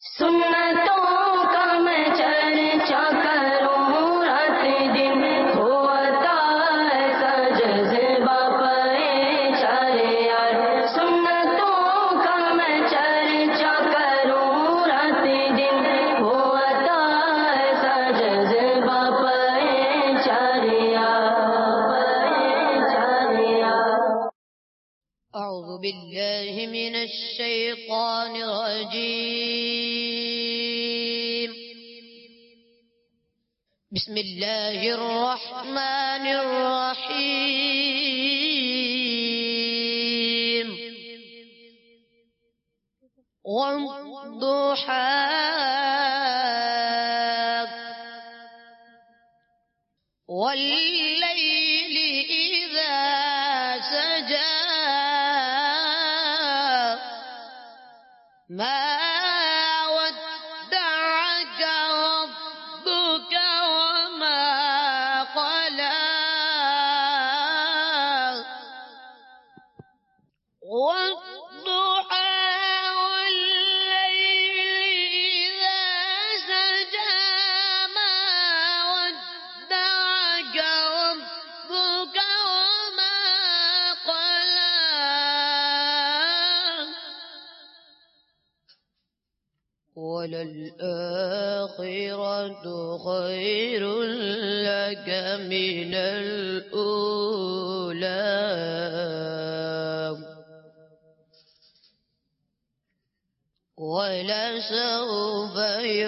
सुन्नतों का मैं चर्चा करूं रात दिन, होता ऐसा जज्बा परेशान यार। सुन्नतों का मैं चर्चा करूं रात दिन, होता ऐसा जज्बा परेशान यार। أعوذ بالله من الشيطان الرجيم. بسم الله الرحمن الرحيم. والضحى والليل إذا سجى ما ودعك ربك وما قلى والضحى والليل إذا سجى ما ودعك ربك وما قلى وللآخرة خير لك من الأولى ولسوف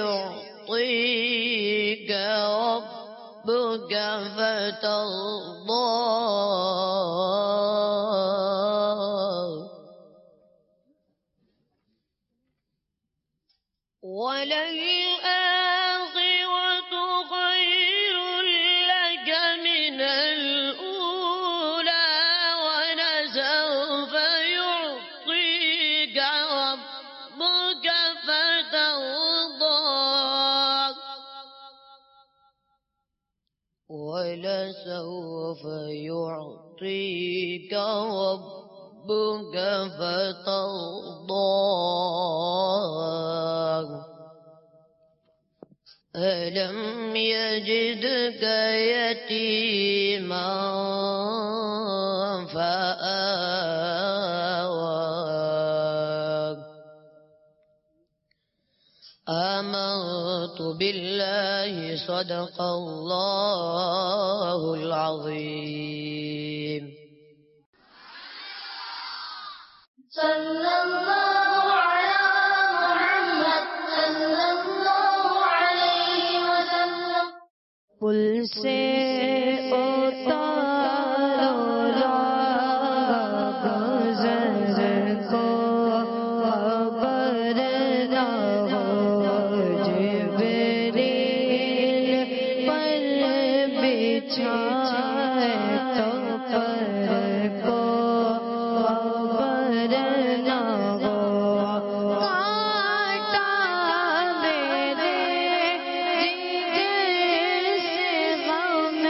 يعطيك ربك فترضى وللآخرة خير لك من الأولى ولسوف يعطيك ربك فترضى ولسوف يعطيك ربك فترضى ألم يجدك يتيما فآوى آمنت بالله صدق الله العظيم. صلى الله على محمد صلى الله عليه وسلم। पुल से उतारो गुज़र को खबर न हो जिब्रील पर बिछाए तो पर को खबर न हो काटा मेरे जिगर से गम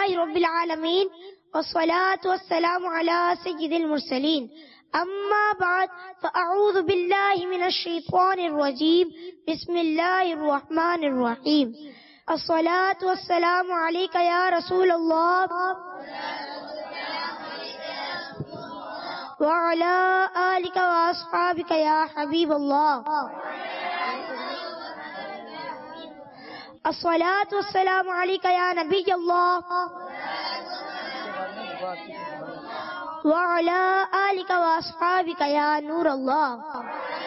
رب العالمین والصلاة والسلام على سید المرسلین اما بعد فاعوذ باللہ من الشیطان الرجیم بسم اللہ الرحمن الرحیم الصلاة والسلام علیک یا رسول اللہ وعلى آلك وأصحابك يا حبيب الله الصلاة والسلام عليك يا نبي الله وعلى آلك وأصحابك يا نور الله.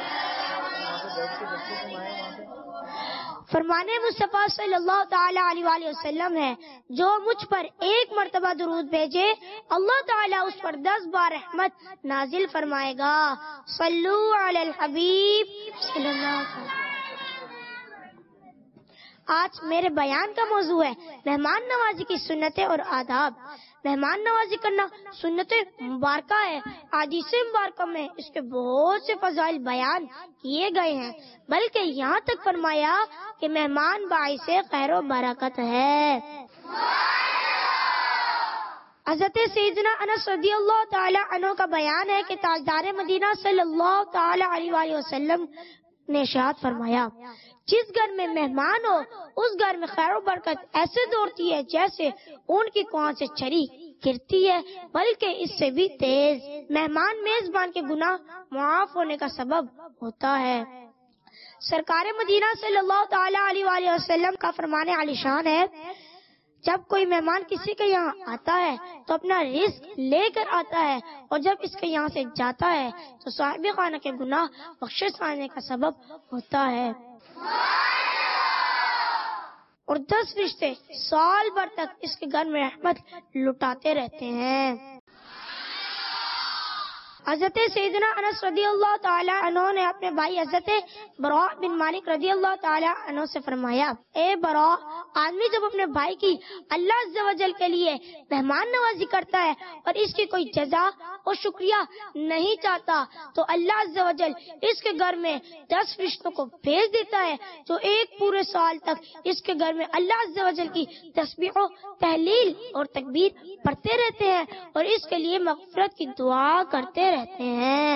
فرمان مصطفیٰ صلی اللہ تعالی علیہ وآلہ وسلم ہے جو مجھ پر ایک مرتبہ درود بھیجے اللہ تعالیٰ اس پر 10 بار رحمت نازل فرمائے گا. صلو علی الحبیب صلی اللہ علیہ وسلم. آج میرے بیان کا موضوع ہے مہمان نوازی کی سنتیں اور آداب. مہمان نوازی کرنا سنت مبارکہ ہے. حدیث مبارکہ میں اس کے بہت سے فضائل بیان کیے گئے ہیں، بلکہ یہاں تک فرمایا کہ مہمان باعث خیر و برکت ہے. حضرت سیدنا انس رضی اللہ تعالی عنہ کا بیان ہے کہ تاجدار مدینہ صلی اللہ تعالی علیہ وآلہ وسلم نے ارشاد فرمایا جس گھر میں مہمان ہو اس گھر میں خیر و برکت ایسے دوڑتی ہے جیسے اون کی کوہاں سے چھری گرتی ہے، بلکہ اس سے بھی تیز. مہمان میزبان کے گناہ معاف ہونے کا سبب ہوتا ہے. سرکار مدینہ صلی اللہ تعالی علیہ وآلہ وسلم کا فرمان عالی شان ہے جب کوئی مہمان کسی کے یہاں آتا ہے تو اپنا رزق لے کر آتا ہے، اور جب اس کے یہاں سے جاتا ہے تو صاحب خانہ کے گناہ بخشش پانے کا سبب ہوتا ہے. اور 10 فرشتے سال بھر تک اس کے گھر میں رحمت لٹاتے رہتے ہیں. حضرت سیدنا انس رضی اللہ تعالی عنہ نے اپنے بھائی حضرت براء بن مالک رضی اللہ تعالی عنہ سے فرمایا اے براء، آدمی جب اپنے بھائی کی اللہ عز و جل کے لیے مہمان نوازی کرتا ہے اور اس کی کوئی جزا اور شکریہ نہیں چاہتا تو اللہ عز و جل اس کے گھر میں 10 فرشتوں کو بھیج دیتا ہے جو ایک پورے سال تک اس کے گھر میں اللہ عز و جل کی تسبیح و تحلیل اور تکبیر پڑھتے رہتے ہیں اور اس کے لیے مغفرت کی دعا کرتے رہتے ہیں.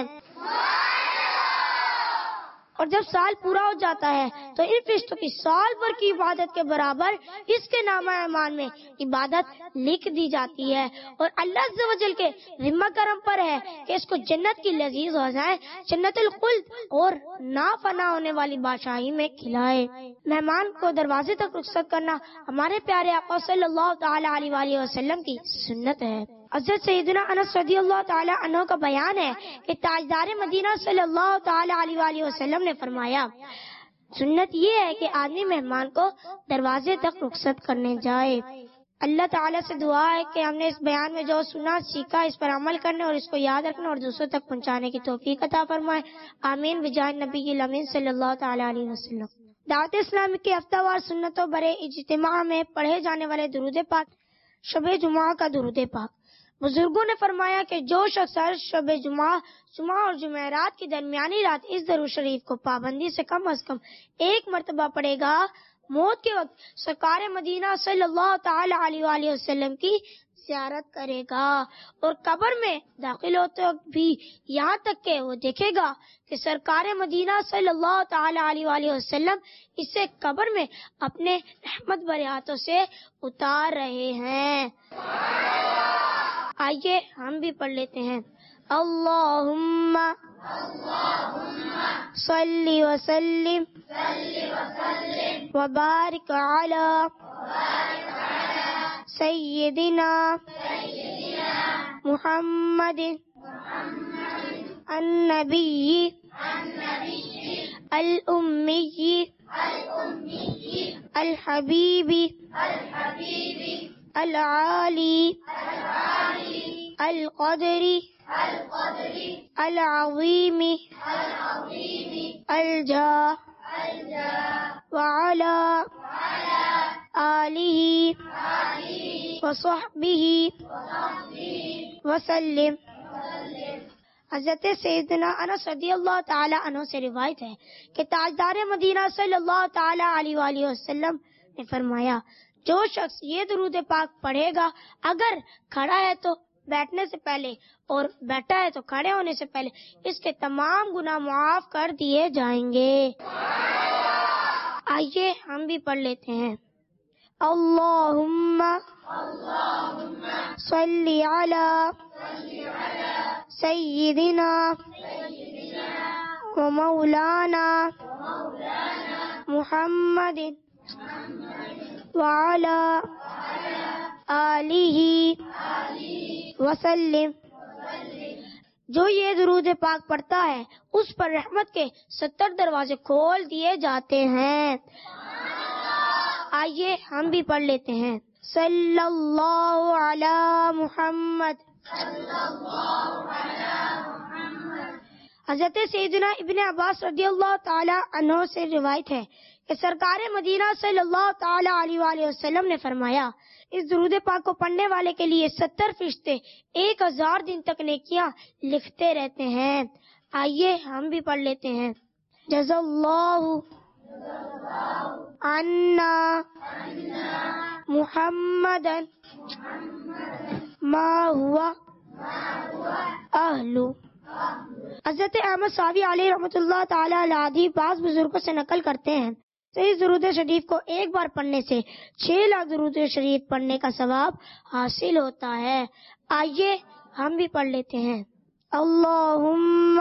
اور جب سال پورا ہو جاتا ہے تو ان فرشتوں کی سال بھر کی عبادت کے برابر اس کے نامہ اعمال میں عبادت لکھ دی جاتی ہے، اور اللہ عز و جل کے ذمہ کرم پر ہے کہ اس کو جنت کی لذیذ غذائیں جنت الخلد اور نا فنا ہونے والی بادشاہی میں کھلائے. مہمان کو دروازے تک رخصت کرنا ہمارے پیارے آقا صلی اللہ تعالی علیہ وآلہ وسلم کی سنت ہے. حضرت سیدنا انس رضی اللہ تعالی عنہ کا بیان ہے کہ تاجدار مدینہ صلی اللہ تعالی علیہ وآلہ وسلم نے فرمایا سنت یہ ہے کہ آدمی مہمان کو دروازے تک رخصت کرنے جائے. اللہ تعالیٰ سے دعا ہے کہ ہم نے اس بیان میں جو سنا سیکھا اس پر عمل کرنے اور اس کو یاد رکھنے اور دوسروں تک پہنچانے کی توفیق عطا فرمائے. آمین بجاہ نبی الامین صلی اللہ تعالی علیہ وسلم. دعوت اسلامی کی ہفتہ وار سنتوں برے اجتماع میں پڑھے جانے والے درود پاک شب جمعہ کا درود پاک. بزرگوں نے فرمایا کہ جو شخص ہر شب جمعہ اور جمعرات کی درمیانی رات اس درود شریف کو پابندی سے کم از کم 1 مرتبہ پڑھے گا موت کے وقت سرکار مدینہ صلی اللہ تعالی علیہ وآلہ وسلم کی زیارت کرے گا، اور قبر میں داخل ہوتے وقت بھی یہاں تک کہ وہ دیکھے گا کہ سرکار مدینہ صلی اللہ تعالی علیہ وآلہ وسلم اسے قبر میں اپنے رحمت بھرے ہاتھوں سے اتار رہے ہیں. آئیے ہم بھی پڑھ لیتے ہیں. اللہم صلی وسلم وبارک علی سیدنا محمد النبی الامی الحبیب العالی القدری العظیم الجاہ وعلی آلہ وصحبہ وسلم. حضرت سیدنا انس رضی اللہ تعالی عنہ سے روایت ہے کہ تاجدار مدینہ صلی اللہ تعالی علیہ وآلہ وسلم نے فرمایا جو شخص یہ درود پاک پڑھے گا، اگر کھڑا ہے تو بیٹھنے سے پہلے اور بیٹھا ہے تو کھڑے ہونے سے پہلے، اس کے تمام گناہ معاف کر دیے جائیں گے۔ آئیے ہم بھی پڑھ لیتے ہیں۔ اللہم صلی علی سیدنا و مولانا محمد وعلی آلہ وسلم۔ جو یہ درود پاک پڑھتا ہے اس پر رحمت کے 70 دروازے کھول دیے جاتے ہیں۔ آئیے ہم بھی پڑھ لیتے ہیں۔ صلی اللہ علی محمد۔ حضرت سیدنا ابن عباس رضی اللہ تعالی عنہ سے روایت ہے کہ سرکار مدینہ صلی اللہ تعالی علیہ وآلہ وسلم نے فرمایا، اس درود پاک کو پڑھنے والے کے لیے 70 فرشتے 1000 دن تک نیکیاں لکھتے رہتے ہیں۔ آئیے ہم بھی پڑھ لیتے ہیں۔ جزا اللہ عنا محمد ما ہوا اہلو۔ حضرت احمد صاحب علیہ رحمۃ اللہ تعالی علیہ بعض بزرگوں سے نقل کرتے ہیں تو اس درود شریف کو ایک بار پڑھنے سے 6 لاکھ درود شریف پڑھنے کا ثواب حاصل ہوتا ہے۔ آئیے ہم بھی پڑھ لیتے ہیں۔ اللہم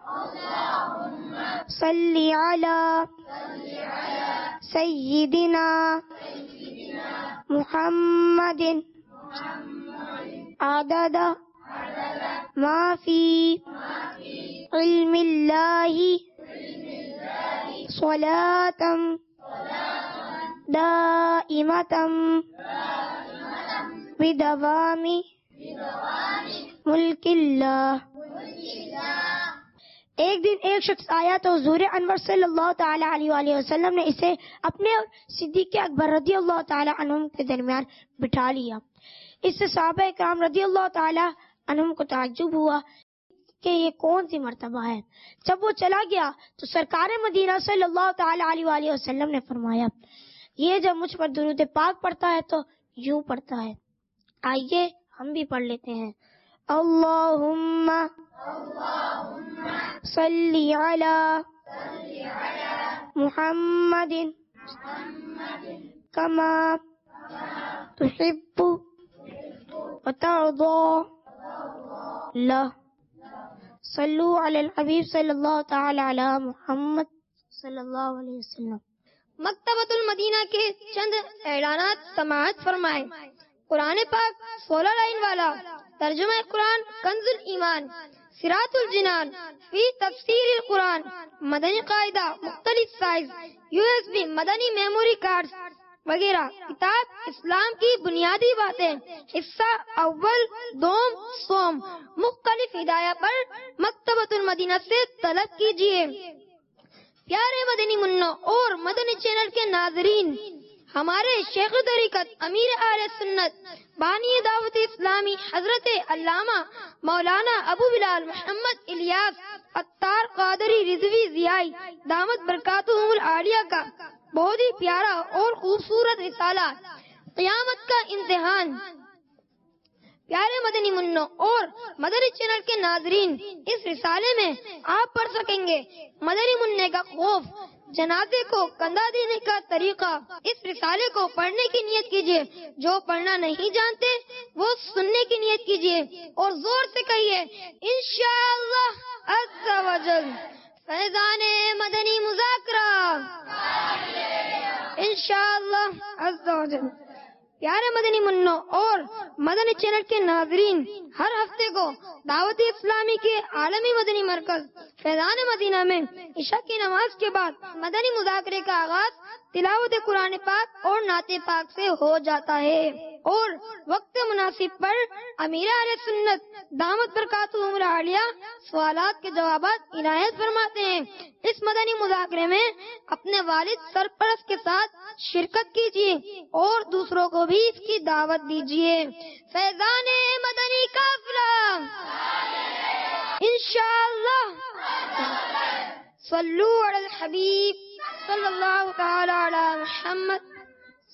صلی علی سیدنا محمد عدد ما فی علم اللہ صلاة دائمة بدوام ملک اللہ۔ ایک دن ایک شخص آیا تو حضور انور صلی اللہ تعالی علیہ وآلہ وسلم نے اسے اپنے اور صدیق اکبر رضی اللہ تعالی عنہم کے درمیان بٹھا لیا۔ اس سے صحابہ کرام رضی اللہ تعالی عنہم کو تعجب ہوا کہ یہ کون سی مرتبہ ہے۔ جب وہ چلا گیا تو سرکار مدینہ صلی اللہ تعالی علیہ وآلہ وسلم نے فرمایا، یہ جب مجھ پر درود پاک پڑھتا ہے تو یوں پڑھتا ہے۔ آئیے ہم بھی پڑھ لیتے ہیں۔ اللہم صلی علی محمد کما تحب وترضى اللہ۔ صلو علی الحبیب صلی اللہ تعالی علی محمد صلی اللہ علیہ وسلم۔ مکتبۃ المدینہ کے چند اعلانات سماعت فرمائیں۔ قرآن پاک 16 لائن والا ترجمہ قرآن کنز الایمان، صراط الجنان فی تفسیر القرآن، مدنی قاعدہ مختلف سائز، USB مدنی میموری کارڈز وغیرہ، کتاب اسلام کی بنیادی باتیں، حصہ اول دوم سوم، مختلف ہدایہ پر مکتبۃ المدینہ سے طلب کیجیے۔ پیارے مدنی منوں اور مدنی چینل کے ناظرین، ہمارے شیخ طریقت امیر اہل سنت بانی دعوت اسلامی حضرت علامہ مولانا ابو بلال محمد الیاس عطار قادری رضوی ضیائی دامت برکاتہم العالیہ کا بہت ہی پیارا اور خوبصورت رسالہ قیامت کا امتحان۔ پیارے مدنی منوں اور مدنی چینل کے ناظرین، اس رسالے میں آپ پڑھ سکیں گے مدنی منع کا خوف، جنازے کو کندھا دینے کا طریقہ۔ اس رسالے کو پڑھنے کی نیت کیجیے، جو پڑھنا نہیں جانتے وہ سننے کی نیت کیجیے اور زور سے کہیے انشاءاللہ عز و جل۔ فیضان مدنی مذاکرہ انشاءاللہ عز و جل۔ پیارے مدنی منوں اور مدنی چینل کے ناظرین، ہر ہفتے کو دعوت اسلامی کے عالمی مدنی مرکز فیضان مدینہ میں عشاء کی نماز کے بعد مدنی مذاکرے کا آغاز تلاوت قرآن پاک اور نعت پاک سے ہو جاتا ہے، اور وقت مناسب پر امیر اہل سنت دامت برکاتہم العالیہ سوالات کے جوابات عنایت فرماتے ہیں۔ اس مدنی مذاکرے میں اپنے والد سرپرست کے ساتھ شرکت کیجیے اور دوسروں کو بھی اس کی دعوت دیجیے۔ فیضان مدنی قافلہ انشاءاللہ۔ صلو علی الحبیب صلی اللہ تعالی علی محمد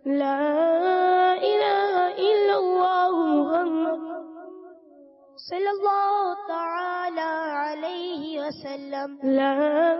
لا إله إلا الله محمد صلى الله تعالى عليه وسلم. لا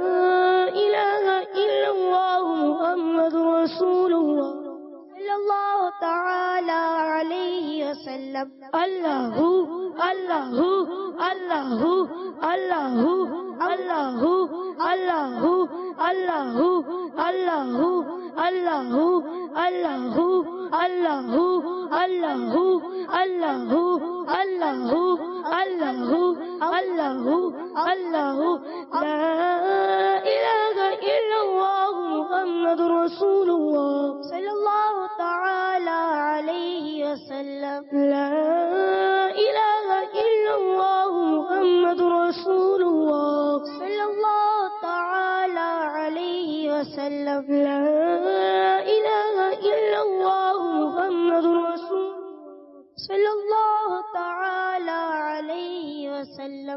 إله إلا الله محمد رسول الله صلى الله تعالى عليه وسلم. الله الله الله الله الله الله الله الله الله الله الله الله الله الله الله الله الله. لا إله إلا الله محمد رسول الله صلى الله تعالى عليه وسلم. لا إله إلا الله محمد رسول الله صلى الله تعالى عليه وسلم. لا إله إلا الله محمد رسول صلى الله تعالى عليه وسلم.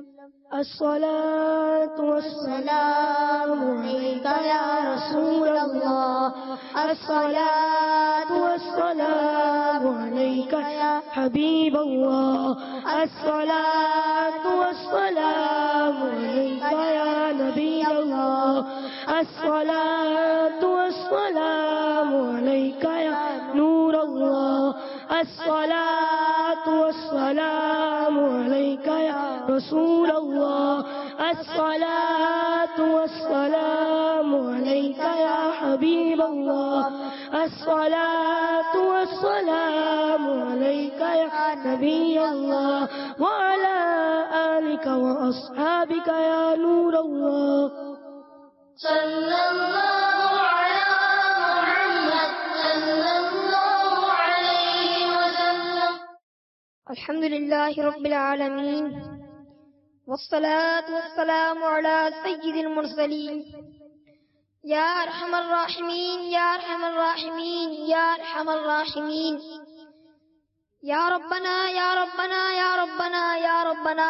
الصلاة والسلام عليك يا رسول الله. الصلاة والسلام عليك يا حبيب الله. الصلاة والسلام عليك يا نبي الله. الصلاة والسلام عليك يا نور الله. الصلاة والسلام عليك يا رسول الله. الصلاة والسلام عليك يا حبيب الله. الصلاة والسلام عليك يا نبي الله وعلى آلك وأصحابك يا نور الله. صلى الله على محمد صلى الله عليه وسلم. الحمد لله رب العالمين والصلاة والسلام على سيد المرسلين. يا أرحم الراحمين يا أرحم الراحمين يا أرحم الراحمين. يا ربنا يا ربنا يا ربنا يا ربنا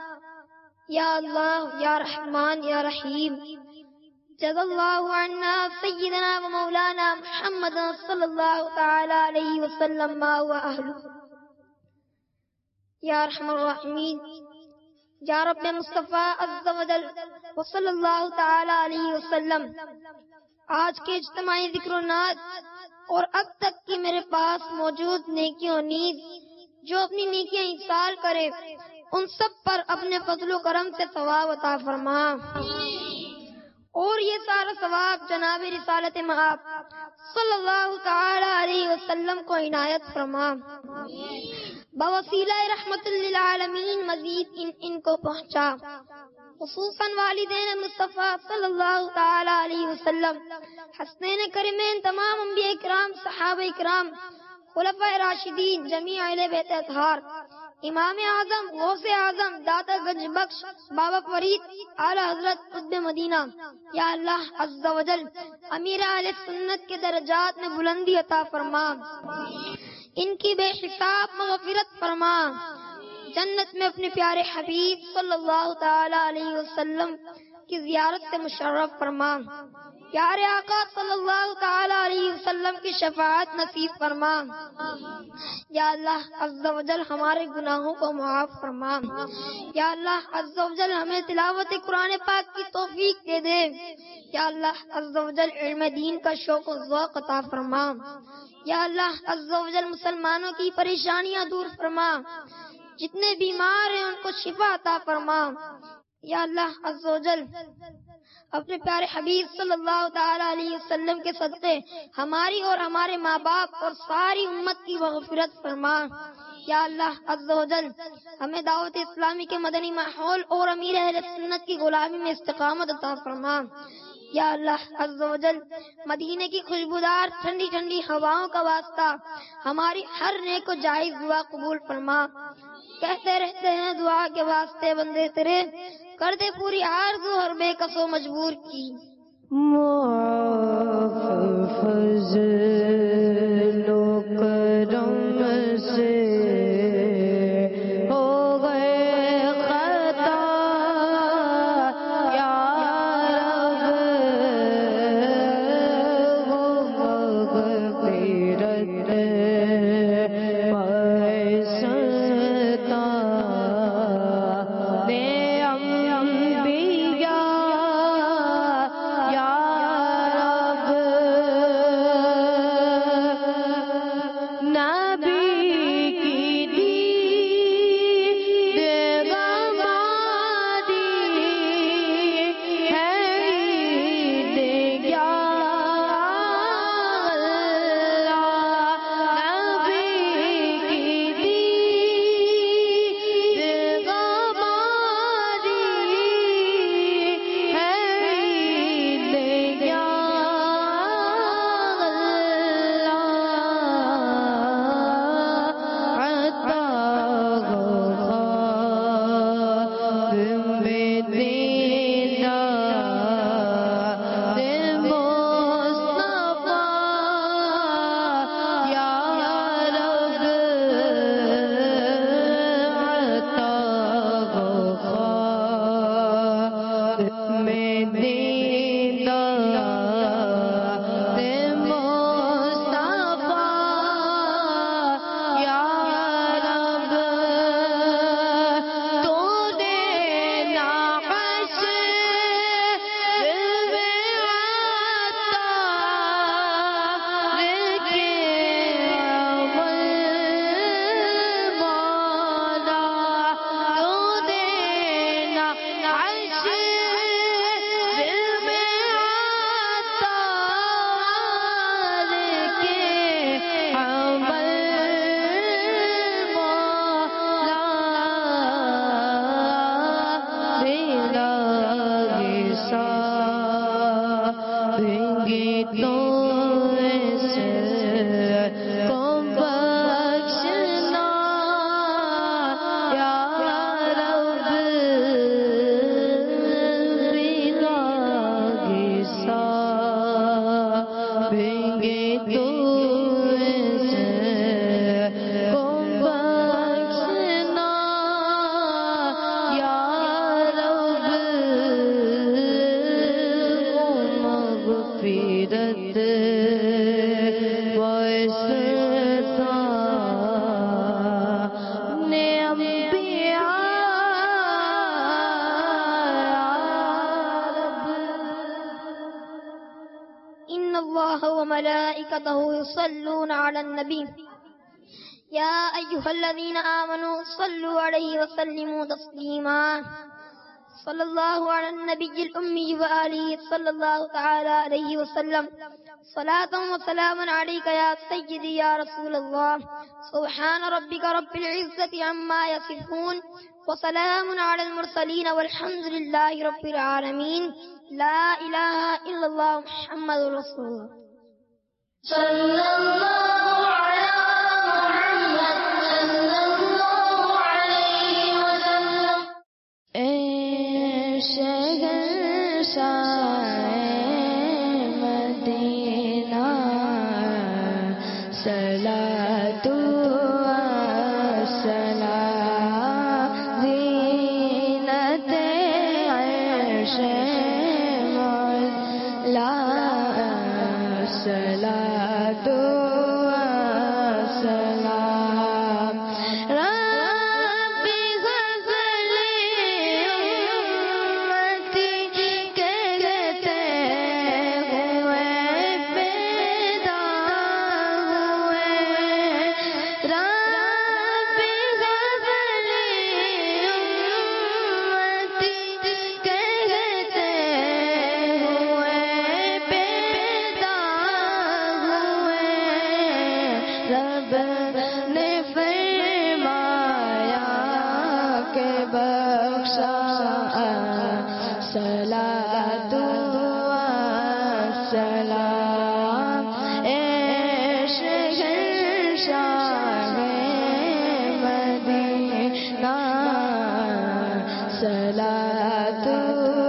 يا الله يا رحمن يا رحيم. جزا الله عنا سيدنا ومولانا محمد صلى الله تعالى عليه وسلم ما هو أهله. یا ارحم الراحمین یا رب مصطفیٰ عز و جل وصلی اللہ تعالی علیہ وسلم. آج کے اجتماعی ذکر و نعت اور اب تک کی میرے پاس موجود نیکیوں نیز جو اپنی نیکیاں ایصال کرے ان سب پر اپنے فضل و کرم سے ثواب عطا فرما اور یہ سارا ثواب جناب رسالت مآب صلی اللہ تعالی علیہ وسلم کو عنایت فرما. بوسیلہ رحمت للعالمین مزید ان کو پہنچا، خصوصاً والدین مصطفیٰ صلی اللہ تعالی علیہ وسلم، حسنین کریمین، تمام انبیاء اکرام، صحابہ اکرام، خلفاء راشدین، جمیع اہل بیت اطہار، امام اعظم، غوث اعظم، داتا گنج بخش، بابا فرید، اعلی حضرت قطب مدینہ. یا اللہ عز و جل امیر اہل سنت کے درجات میں بلندی عطا فرما، ان کی بے حساب مغفرت فرما، جنت میں اپنے پیارے حبیب صلی اللہ تعالی علیہ وسلم کی زیارت سے مشرف فرما. پیارے آقا صلی اللہ تعالی علیہ وسلم کی شفاعت نصیب فرما. یا اللہ عز و جل ہمارے گناہوں کو معاف فرما. یا اللہ عز و جل ہمیں تلاوت قرآن پاک کی توفیق دے دے. یا اللہ عز و جل علم دین کا شوق و ذوق عطا فرما. یا اللہ عز و جل مسلمانوں کی پریشانیاں دور فرما، جتنے بیمار ہیں ان کو شفا عطا فرما. یا اللہ عز و جل اپنے پیارے حبیب صلی اللہ تعالی علیہ وسلم کے صدقے ہماری اور ہمارے ماں باپ اور ساری امت کی مغفرت فرما. یا اللہ عز و جل ہمیں دعوت اسلامی کے مدنی ماحول اور امیر اہل سنت کی غلامی میں استقامت عطا فرما. یا اللہ عز و جل مدینے کی خوشبودار ٹھنڈی ٹھنڈی ہواؤں کا واسطہ ہماری ہر نیک و جائز دعا قبول فرما. کہتے رہتے ہیں دعا کے واسطے بندے تیرے، کر دے پوری آرزو ہر بے کس و مجبور کی. معاف فضل و کرم سے ہو گئے خطا یا رب، وہ مغفرت إن الله وملائكته يصلون على النبي يا أيها الذين آمنوا صلوا عليه وسلموا تسليما صلى الله على النبي الأمي وآله صلى الله تعالى عليه وسلم صلاة وسلام عليك يا سيدي يا رسول الله سبحان ربك رب العزة عما يصفون وسلام على المرسلين والحمد لله رب العالمين لا إله إلا الله محمد رسول الله صلى الله على محمد صلى الله عليه وسلم شہنشاہ مدینہ صلاۃ و سلام زینت عرش مولا صلاۃ و سلام ربی غزلی امتی کہتے ہوئے پیدا ہوئے ربی غزلی امتی کہتے ہوئے پیدا ہوئے رب نے فرمایا کہ بخشا صلاۃ و سلام اے شہنشاہ مدینہ صلاۃ و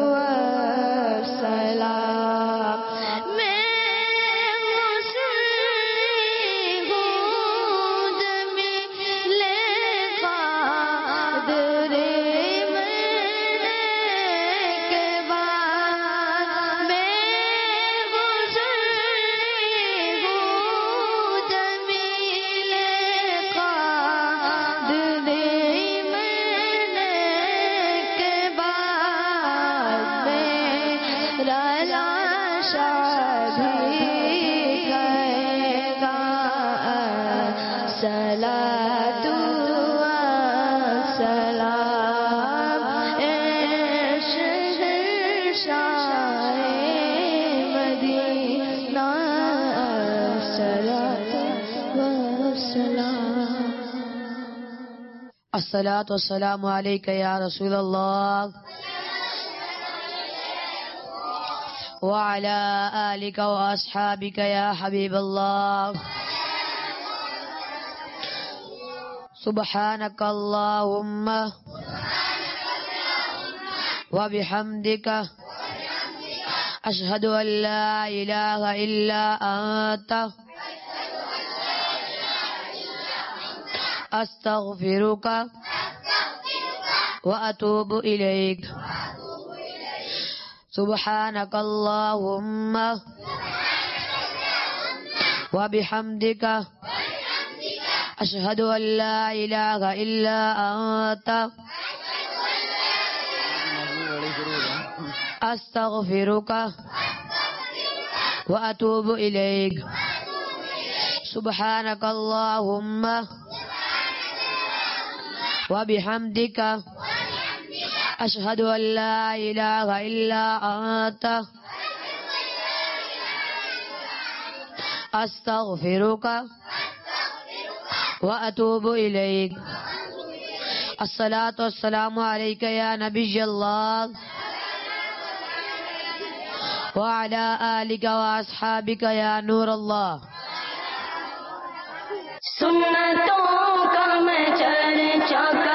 سلام میں مسلم ہوں جمیل قادر مرنے کے بعد میں مسلم ہوں جمیل قادر مرنے کے بعد میرا لاشا بھی کہے گا صلاۃ و سلام اے شہنشاہ مدینہ صلاۃ و سلام الصلاۃ والسلام علیک یا رسول اللہ وعلى آلك وأصحابك يا حبيب الله سبحانك اللهم وبحمدك أشهد أن لا إله إلا أنت أستغفرك وأتوب إليك سبحانك اللهم وبحمدك أشهد أن لا إله إلا أنت أستغفرك وأتوب إليك سبحانك اللهم وبحمدك أشهد أن لا إله إلا أنت أستغفرك وأتوب إليك الصلاۃ والسلام علیک یا نبی اللہ وعلی آلک واصحابک یا نور اللہ. سنتوں کا میں چرچا